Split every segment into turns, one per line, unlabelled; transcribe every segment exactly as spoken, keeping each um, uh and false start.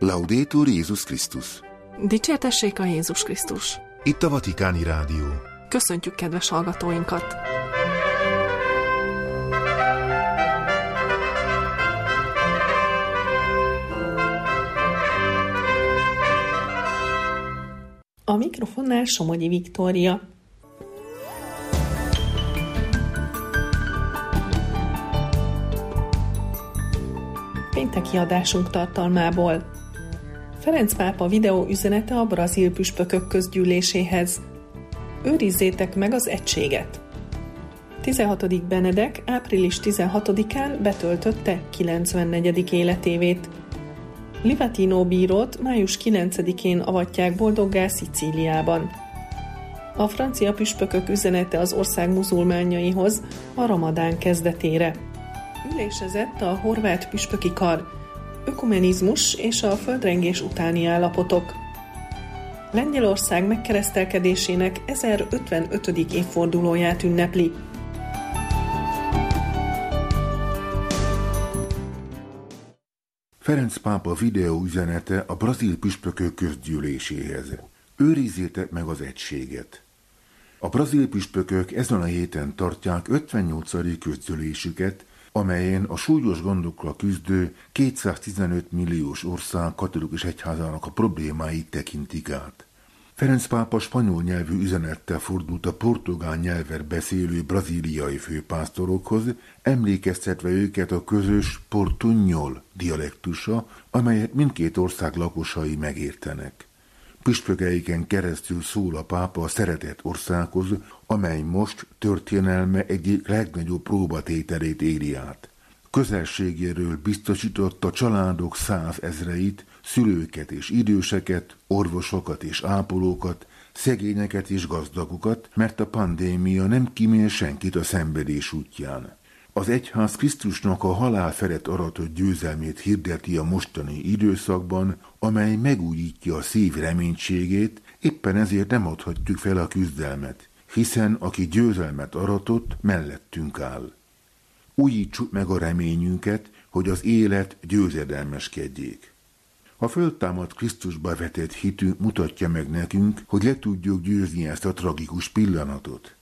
Laudetur Jézus Krisztus.
Dicsértessék a Jézus Krisztus.
Itt a Vatikáni Rádió.
Köszöntjük kedves hallgatóinkat! A mikrofonnál Somogyi Viktória. Pénteki adásunk tartalmából. Ferenc pápa videó üzenete a brazil püspökök közgyűléséhez. Őrizzétek meg az egységet! tizenhatodik Benedek április tizenhatodikán betöltötte kilencvennegyedik életévét. Livatino bírót május kilencedikén avatják boldoggá Szicíliában. A francia püspökök üzenete az ország muzulmánjaihoz a ramadán kezdetére. Ülésezett a horvát püspöki kar, ökumenizmus és a földrengés utáni állapotok. Lengyelország megkeresztelkedésének ezerötvenötödik évfordulóját ünnepli.
Ferenc pápa videó üzenete a brazil püspökök közgyűléséhez. Őrizzétek meg az egységet! A brazil püspökök ezen a héten tartják ötvennyolcadik közgyűlésüket, amelyen a súlyos gondokkal küzdő kétszáztizenöt milliós ország katolikus egyházának a problémáit tekintik át. Ferenc pápa spanyol nyelvű üzenettel fordult a portugál nyelven beszélő brazíliai főpásztorokhoz, emlékeztetve őket a közös portunyol dialektusa, amelyet mindkét ország lakosai megértenek. Püspökeiken keresztül szól a pápa a szeretett országhoz, amely most történelme egyik legnagyobb próbatételét éri át. Közelségéről biztosította családok százezreit, szülőket és időseket, orvosokat és ápolókat, szegényeket és gazdagokat, mert a pandémia nem kímél senkit a szenvedés útján. Az egyház Krisztusnak a halál felett aratott győzelmét hirdeti a mostani időszakban, amely megújítja a szív reménységét, éppen ezért nem adhatjuk fel a küzdelmet, hiszen aki győzelmet aratott, mellettünk áll. Újítsuk meg a reményünket, hogy az élet győzedelmeskedjék. A föltámadt Krisztusba vetett hitünk mutatja meg nekünk, hogy le tudjuk győzni ezt a tragikus pillanatot.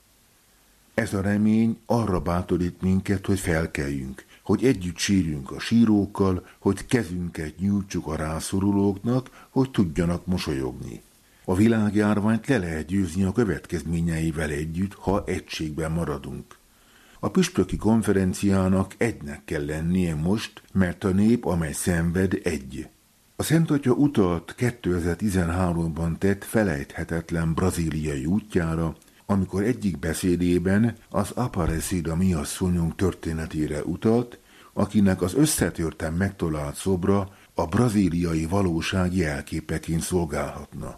Ez a remény arra bátorít minket, hogy felkeljünk, hogy együtt sírjunk a sírókkal, hogy kezünket nyújtsuk a rászorulóknak, hogy tudjanak mosolyogni. A világjárványt le lehet győzni a következményeivel együtt, ha egységben maradunk. A püspöki konferenciának egynek kell lennie most, mert a nép, amely szenved, egy. A Szent Atya utalt kétezer-tizenháromban tett felejthetetlen brazíliai útjára, amikor egyik beszédében az Aparecida mi asszonyunk történetére utalt, akinek az összetörten megtalált szobra a brazíliai valóság jelképeként szolgálhatna.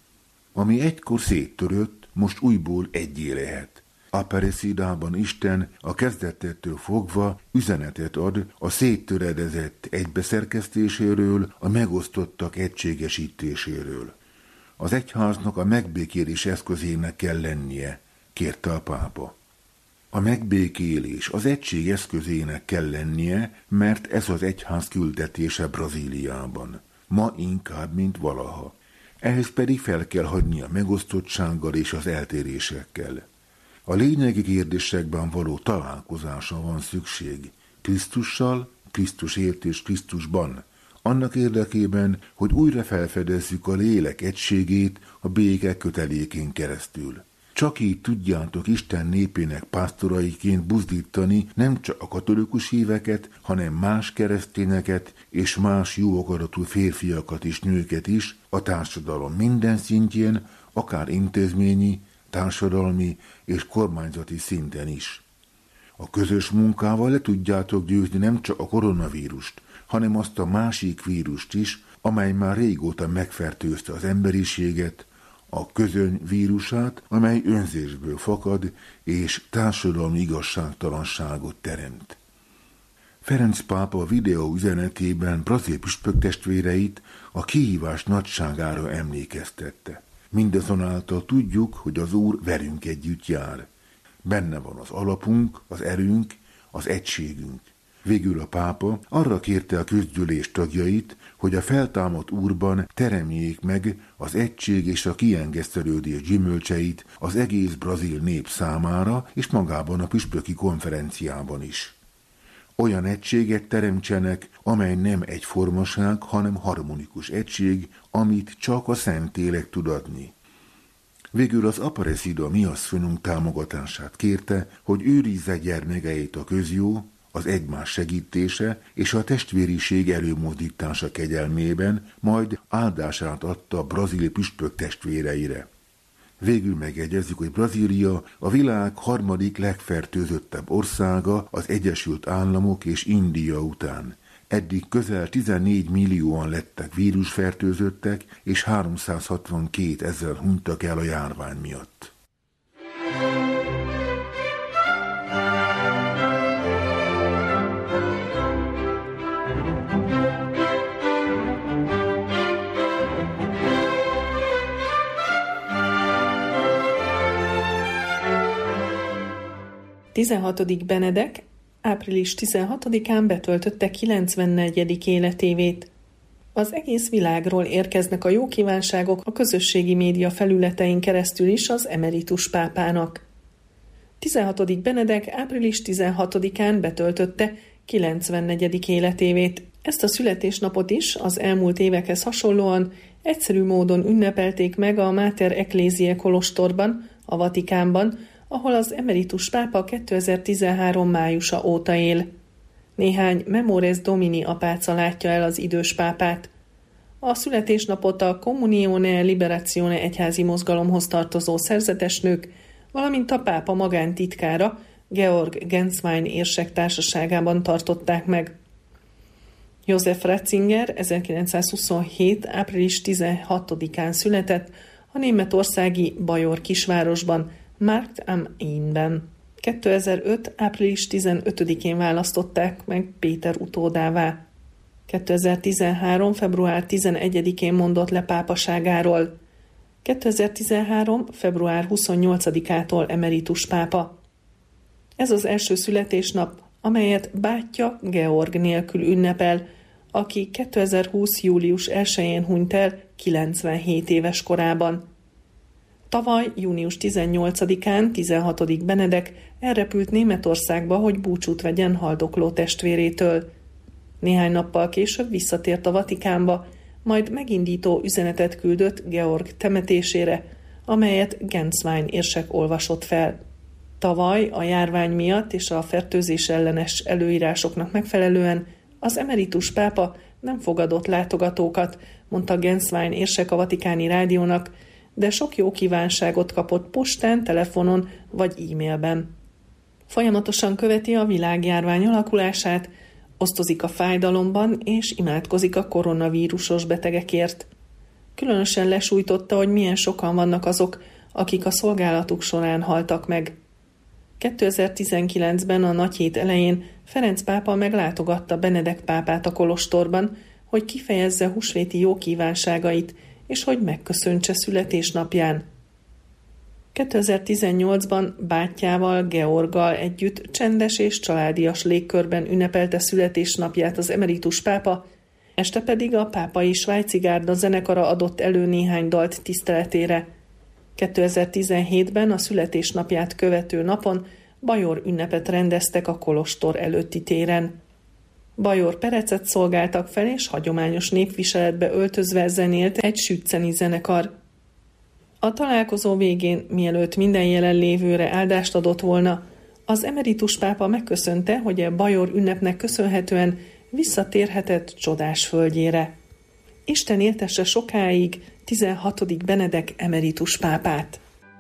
Ami egykor széttörött, most újból egyé lehet. Aparecidában Isten a kezdetettől fogva üzenetet ad a széttöredezett egybeszerkesztéséről, a megosztottak egységesítéséről. Az egyháznak a megbékélés eszközének kell lennie, kérte a pápa. A megbékélés az egység eszközének kell lennie, mert ez az egyház küldetése Brazíliában. Ma inkább, mint valaha. Ehhez pedig fel kell hagyni a megosztottsággal és az eltérésekkel. A lényegi kérdésekben való találkozásra van szükség. Krisztussal, Krisztusért és Krisztusban. Annak érdekében, hogy újra felfedezzük a lélek egységét a béke kötelékén keresztül. Csak így tudjátok Isten népének pásztoraiként buzdítani nem csak a katolikus híveket, hanem más keresztényeket és más jó akaratú férfiakat és nőket is a társadalom minden szintjén, akár intézményi, társadalmi és kormányzati szinten is. A közös munkával le tudjátok győzni nem csak a koronavírust, hanem azt a másik vírust is, amely már régóta megfertőzte az emberiséget, a közöny vírusát, amely önzésből fakad és társadalmi igazságtalanságot teremt. Ferenc pápa a videó üzenetében brazil püspök testvéreit a kihívás nagyságára emlékeztette. Mindazonáltal tudjuk, hogy az Úr velünk együtt jár. Benne van az alapunk, az erőnk, az egységünk. Végül a pápa arra kérte a közgyűlés tagjait, hogy a feltámadt Úrban teremjék meg az egység és a kiengesztelődés gyümölcseit az egész brazil nép számára és magában a püspöki konferenciában is. Olyan egységet teremtsenek, amely nem egyformaság, hanem harmonikus egység, amit csak a Szentlélek tud adni. Végül az Aparecida Miasszonyunk támogatását kérte, hogy őrizze gyermekeit a közjó, az egymás segítése és a testvériség előmozdítása kegyelmében, majd áldását adta a brazil püspök testvéreire. Végül megegyezzük, hogy Brazília a világ harmadik legfertőzöttebb országa az Egyesült Államok és India után. Eddig közel tizennégy millióan lettek vírusfertőzöttek, és háromszázhatvankét ezer hunytak el a járvány miatt.
tizenhatodik Benedek április tizenhatodikán betöltötte kilencvennegyedik életévét. Az egész világról érkeznek a jó kívánságok a közösségi média felületein keresztül is az emeritus pápának. tizenhatodik Benedek április tizenhatodikán betöltötte kilencvennegyedik életévét. Ezt a születésnapot is az elmúlt évekhez hasonlóan egyszerű módon ünnepelték meg a Mater Ecclesiae kolostorban, a Vatikánban, ahol az emeritus pápa kétezer-tizenhárom májusa óta él. Néhány Memores Domini apáca látja el az idős pápát. A születésnapot a Communione Liberazione egyházi mozgalomhoz tartozó szerzetesnők, valamint a pápa magántitkára, Georg Genswein érsek társaságában tartották meg. József Ratzinger ezerkilencszázhuszonhét április tizenhatodikán született a németországi Bajor kisvárosban, Markt am Innben. kétezer-öt április tizenötödikén választották meg Péter utódává. kétezer-tizenhárom február tizenegyedikén mondott le pápaságáról. kétezer-tizenhárom február huszonnyolcadikától emeritus pápa. Ez az első születésnap, amelyet bátyja Georg nélkül ünnepel, aki kétezer-húsz július elsején hunyt el kilencvenhét éves korában. Tavaly, június tizennyolcadikán tizenhatodik Benedek elrepült Németországba, hogy búcsút vegyen haldokló testvérétől. Néhány nappal később visszatért a Vatikánba, majd megindító üzenetet küldött Georg temetésére, amelyet Genswein érsek olvasott fel. Tavaly a járvány miatt és a fertőzés ellenes előírásoknak megfelelően az emeritus pápa nem fogadott látogatókat, mondta Genswein érsek a vatikáni rádiónak, de sok jó kívánságot kapott postán, telefonon vagy e-mailben. Folyamatosan követi a világjárvány alakulását, osztozik a fájdalomban és imádkozik a koronavírusos betegekért. Különösen lesújtotta, hogy milyen sokan vannak azok, akik a szolgálatuk során haltak meg. kétezer-tizenkilencben a nagyhét elején Ferenc pápa meglátogatta Benedek pápát a kolostorban, hogy kifejezze húsvéti jó kívánságait, és hogy megköszöntse születésnapján. kétezer-tizennyolcban bátyjával, Georggal együtt csendes és családias légkörben ünnepelte születésnapját az emeritus pápa, este pedig a pápai svájci gárda zenekara adott elő néhány dalt tiszteletére. kétezer-tizenhétben a születésnapját követő napon bajor ünnepet rendeztek a kolostor előtti téren. Bajor perecet szolgáltak fel, és hagyományos népviseletbe öltözve zenélt egy sütceni zenekar. A találkozó végén, mielőtt minden jelenlévőre áldást adott volna, az emeritus pápa megköszönte, hogy a bajor ünnepnek köszönhetően visszatérhetett csodás földjére. Isten éltesse sokáig tizenhatodik Benedek emeritus pápát.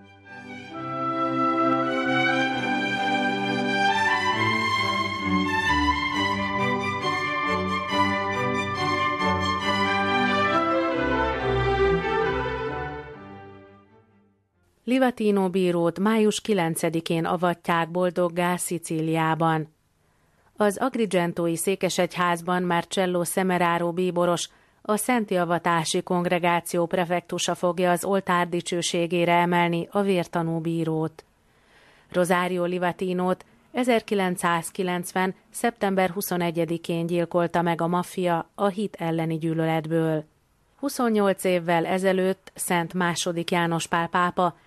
Livatino bírót május kilencedikén avatják boldoggá Szicíliában. Az Agrigentói székesegyházban Marcello Semeraro bíboros, a Szentjavatási Kongregáció prefektusa fogja az oltár dicsőségére emelni a vértanú bírót. Rosario Livatinót ezerkilencszázkilencven. szeptember huszonegyedikén gyilkolta meg a maffia a hit elleni gyűlöletből. huszonnyolc évvel ezelőtt Szent második János Pál pápa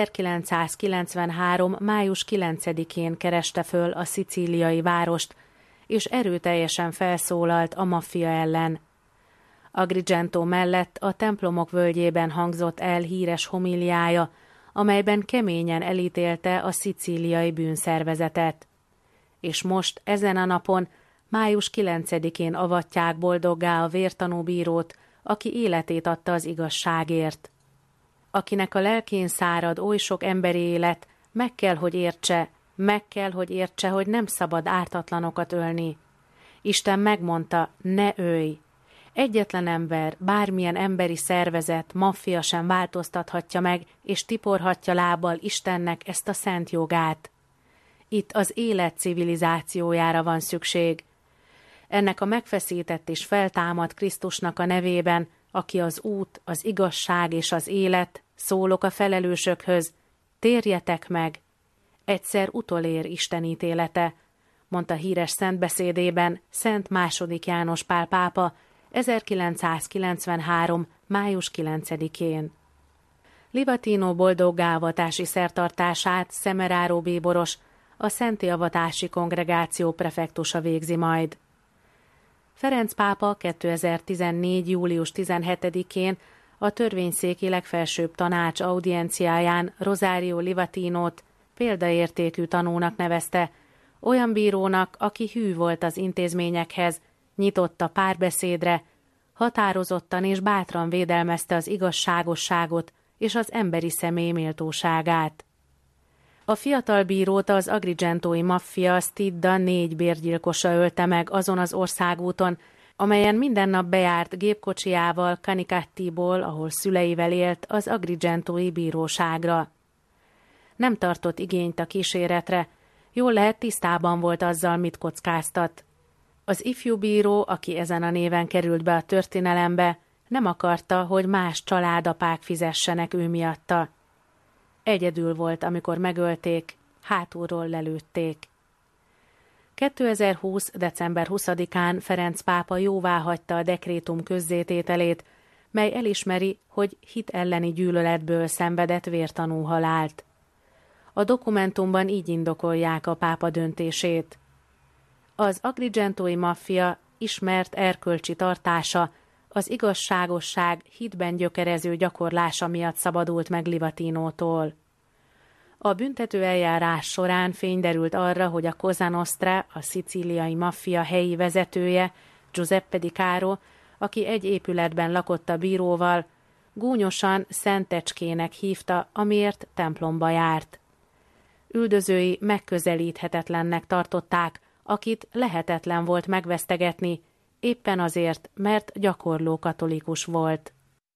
ezerkilencszázkilencvenhárom. május kilencedikén kereste föl a szicíliai várost, és erőteljesen felszólalt a maffia ellen. Agrigento mellett a templomok völgyében hangzott el híres homiliája, amelyben keményen elítélte a szicíliai bűnszervezetet. És most, ezen a napon, május kilencedikén avatják boldoggá a vértanú bírót, aki életét adta az igazságért. Akinek a lelkén szárad oly sok emberi élet, meg kell, hogy értse, meg kell, hogy értse, hogy nem szabad ártatlanokat ölni. Isten megmondta, ne ölj. Egyetlen ember, bármilyen emberi szervezet, maffia sem változtathatja meg, és tiporhatja lábbal Istennek ezt a szent jogát. Itt az élet civilizációjára van szükség. Ennek a megfeszített és feltámadt Krisztusnak a nevében, aki az út, az igazság és az élet, szólok a felelősökhöz, térjetek meg! Egyszer utolér Isten ítélete, mondta híres szentbeszédében Szent második János Pál pápa ezerkilencszázkilencvenhárom. május kilencedikén. Livatino boldoggá-avatási szertartását Semeraro bíboros, a Szenti Avatási Kongregáció prefektusa végzi majd. Ferenc pápa kétezer-tizennégy. július tizenhetedikén a törvényszéki legfelsőbb tanács audienciáján Rosario Livatinót példaértékű tanúnak nevezte, olyan bírónak, aki hű volt az intézményekhez, nyitott a párbeszédre, határozottan és bátran védelmezte az igazságosságot és az emberi személy méltóságát. A fiatal bírót az agrigentói maffia Stidda négy bérgyilkosa ölte meg azon az országúton, amelyen minden nap bejárt gépkocsijával Canicattiból, ahol szüleivel élt, az agrigentói bíróságra. Nem tartott igényt a kíséretre, jól lehet tisztában volt azzal, mit kockáztat. Az ifjú bíró, aki ezen a néven került be a történelembe, nem akarta, hogy más családapák fizessenek ő miatta. Egyedül volt, amikor megölték, hátulról lelőtték. kétezer-húsz. december huszadikán Ferenc pápa jóváhagyta a dekrétum közzétételét, mely elismeri, hogy hit elleni gyűlöletből szenvedett vértanú halált. A dokumentumban így indokolják a pápa döntését. Az agrigentói maffia ismert erkölcsi tartása, az igazságosság hitben gyökerező gyakorlása miatt szabadult meg Livatinótól. A büntető eljárás során fény derült arra, hogy a Cosa Nostra, a szicíliai maffia helyi vezetője, Giuseppe Di Caro, aki egy épületben lakott a bíróval, gúnyosan Szentecskének hívta, amiért templomba járt. Üldözői megközelíthetetlennek tartották, akit lehetetlen volt megvesztegetni, éppen azért, mert gyakorló katolikus volt.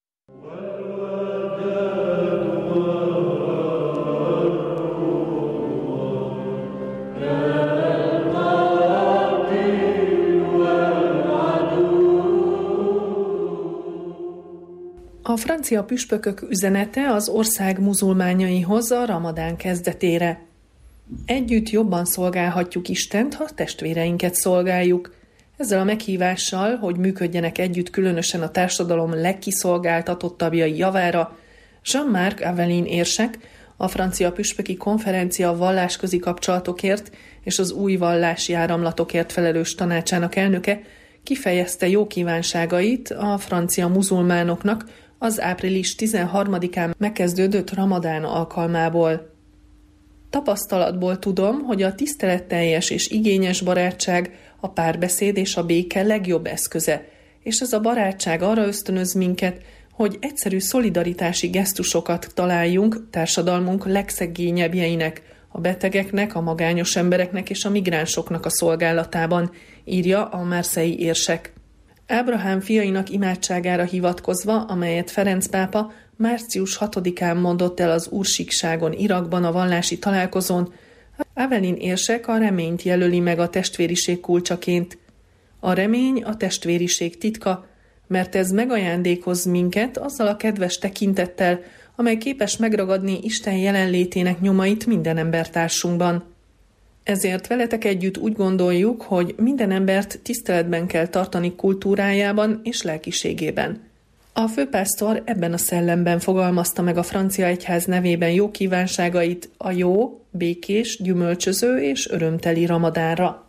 A francia püspökök üzenete az ország muzulmánjaihoz a ramadán kezdetére. Együtt jobban szolgálhatjuk Istent, ha testvéreinket szolgáljuk. Ezzel a meghívással, hogy működjenek együtt különösen a társadalom legkiszolgáltatottabbjai javára, Jean-Marc Avelin érsek, a francia püspöki konferencia vallásközi kapcsolatokért és az új vallási áramlatokért felelős tanácsának elnöke kifejezte jó kívánságait a francia muzulmánoknak az április tizenharmadikán megkezdődött ramadán alkalmából. Tapasztalatból tudom, hogy a tiszteletteljes és igényes barátság a párbeszéd és a béke legjobb eszköze, és ez a barátság arra ösztönöz minket, hogy egyszerű szolidaritási gesztusokat találjunk társadalmunk legszegényebbjeinek, a betegeknek, a magányos embereknek és a migránsoknak a szolgálatában, írja a marseille érsek. Ábrahám fiainak imádságára hivatkozva, amelyet Ferenc pápa március hatodikán mondott el az Úrsíkságon Irakban a vallási találkozón, Avelin érsek a reményt jelöli meg a testvériség kulcsaként. A remény a testvériség titka, mert ez megajándékoz minket azzal a kedves tekintettel, amely képes megragadni Isten jelenlétének nyomait minden embertársunkban. Ezért veletek együtt úgy gondoljuk, hogy minden embert tiszteletben kell tartani kultúrájában és lelkiségében. A főpásztor ebben a szellemben fogalmazta meg a francia egyház nevében jó kívánságait a jó, békés, gyümölcsöző és örömteli ramadánra.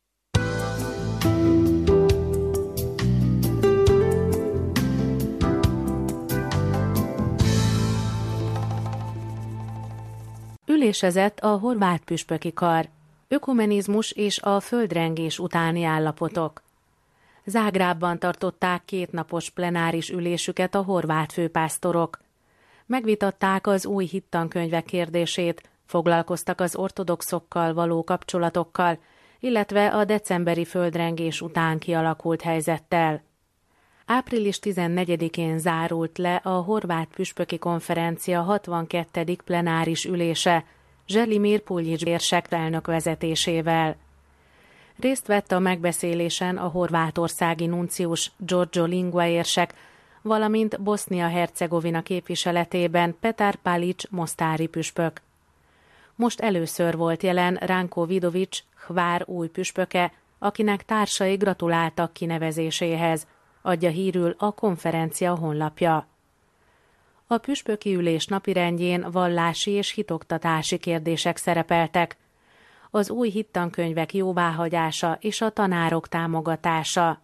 Ülésezett a horvát püspöki kar, ökumenizmus és a földrengés utáni állapotok. Zágrábban tartották kétnapos plenáris ülésüket a horvát főpásztorok. Megvitatták az új hittankönyvek kérdését, foglalkoztak az ortodoxokkal való kapcsolatokkal, illetve a decemberi földrengés után kialakult helyzettel. április tizennegyedikén zárult le a horvát püspöki konferencia hatvankettedik plenáris ülése, Želimir Puljic érsek elnök vezetésével. Részt vett a megbeszélésen a horvátországi nuncius Giorgio Lingua érsek, valamint Bosznia-Hercegovina képviseletében Petar Palić mostári püspök. Most először volt jelen Ranko Vidović, Hvár új püspöke, akinek társai gratuláltak kinevezéséhez, adja hírül a konferencia honlapja. A püspöki ülés napirendjén vallási és hitoktatási kérdések szerepeltek, az új hittankönyvek jóváhagyása és a tanárok támogatása.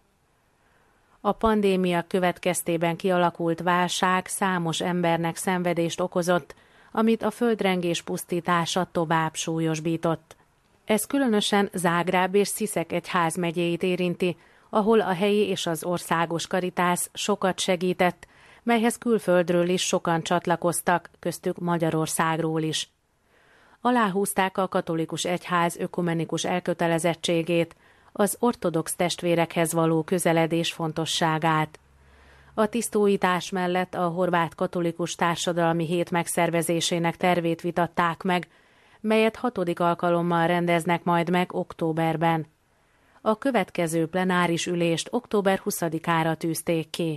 A pandémia következtében kialakult válság számos embernek szenvedést okozott, amit a földrengés pusztítása tovább súlyosbított. Ez különösen Zágráb és Sziszek egyházmegyéit érinti, ahol a helyi és az országos karitász sokat segített, melyhez külföldről is sokan csatlakoztak, köztük Magyarországról is. Aláhúzták a katolikus egyház ökumenikus elkötelezettségét, az ortodox testvérekhez való közeledés fontosságát. A tisztóítás mellett a horvát katolikus társadalmi hét megszervezésének tervét vitatták meg, melyet hatodik alkalommal rendeznek majd meg októberben. A következő plenáris ülést október huszadikára tűzték ki.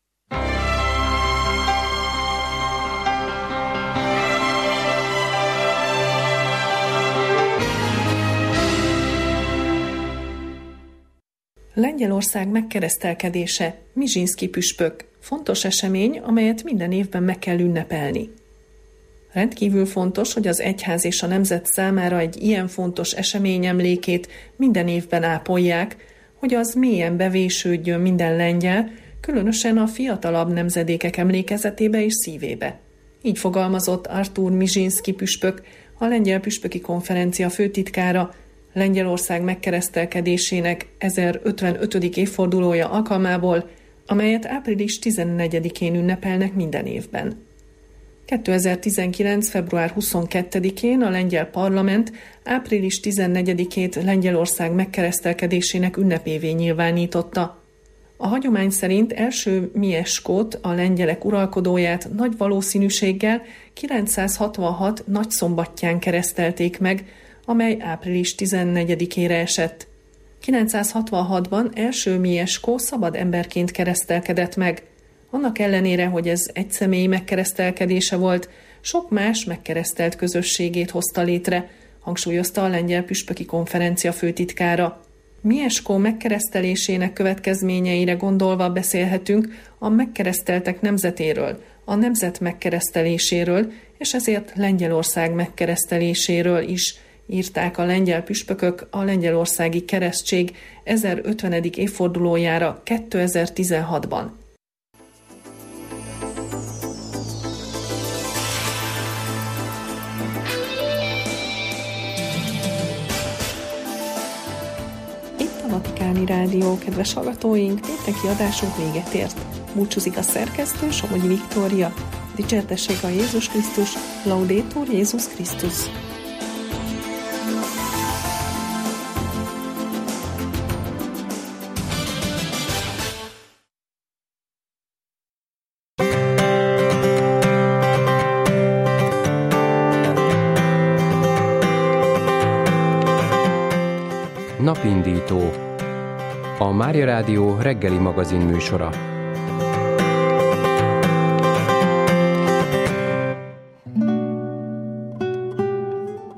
Lengyelország megkeresztelkedése, Mizsinszki püspök, fontos esemény, amelyet minden évben meg kell ünnepelni. Rendkívül fontos, hogy az egyház és a nemzet számára egy ilyen fontos esemény emlékét minden évben ápolják, hogy az mélyen bevésődjön minden lengyel, különösen a fiatalabb nemzedékek emlékezetébe és szívébe. Így fogalmazott Artur Mizsinszki püspök, a lengyel püspöki konferencia főtitkára, Lengyelország megkeresztelkedésének ezerötvenötödik évfordulója alkalmából, amelyet április tizennegyedikén ünnepelnek minden évben. kétezer-tizenkilenc. február huszonkettedikén a lengyel parlament április tizennegyedikét Lengyelország megkeresztelkedésének ünnepévé nyilvánította. A hagyomány szerint első Mieszkót, a lengyelek uralkodóját nagy valószínűséggel kilencszázhatvanhat nagyszombattyán keresztelték meg, amely április tizennegyedikére esett. kilencszázhatvanhatban első Mieszkó szabad emberként keresztelkedett meg. Annak ellenére, hogy ez egy személy megkeresztelkedése volt, sok más megkeresztelt közösségét hozta létre, hangsúlyozta a lengyel püspöki konferencia főtitkára. Mieszkó megkeresztelésének következményeire gondolva beszélhetünk a megkereszteltek nemzetéről, a nemzet megkereszteléséről, és ezért Lengyelország megkereszteléséről is, írták a lengyel püspökök a lengyelországi keresztség ezerötvenedik évfordulójára kétezer-tizenhatban. Itt a Vatikáni Rádió, kedves hallgatóink, pénteki adásunk véget ért. Búcsúzik a szerkesztő, Somogyi Viktória. Dicsértessék a Jézus Krisztus, Laudetur Jézus Krisztus.
Napindító. A Mária Rádió reggeli magazin műsora.